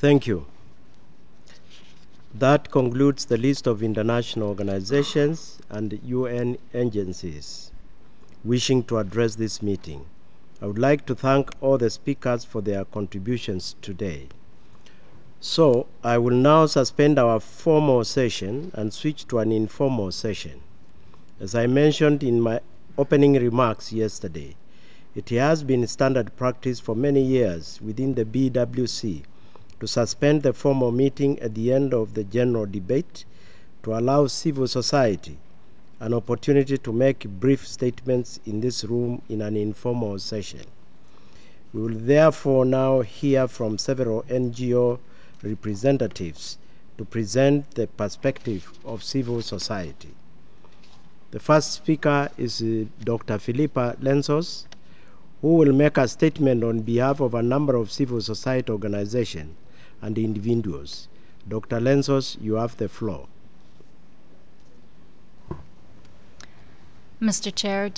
Thank you. That concludes the list of international organizations and UN agencies wishing to address this meeting. I would like to thank all the speakers for their contributions today. So, I will now suspend our formal session and switch to an informal session. As I mentioned in my opening remarks yesterday, it has been standard practice for many years within the BWC to suspend the formal meeting at the end of the general debate to allow civil society an opportunity to make brief statements in this room in an informal session. We will therefore now hear from several NGO representatives to present the perspective of civil society. The first speaker is Dr. Philippa Lensos, who will make a statement on behalf of a number of civil society organizations and individuals. Dr. Lensos, you have the floor. Mr. Chair,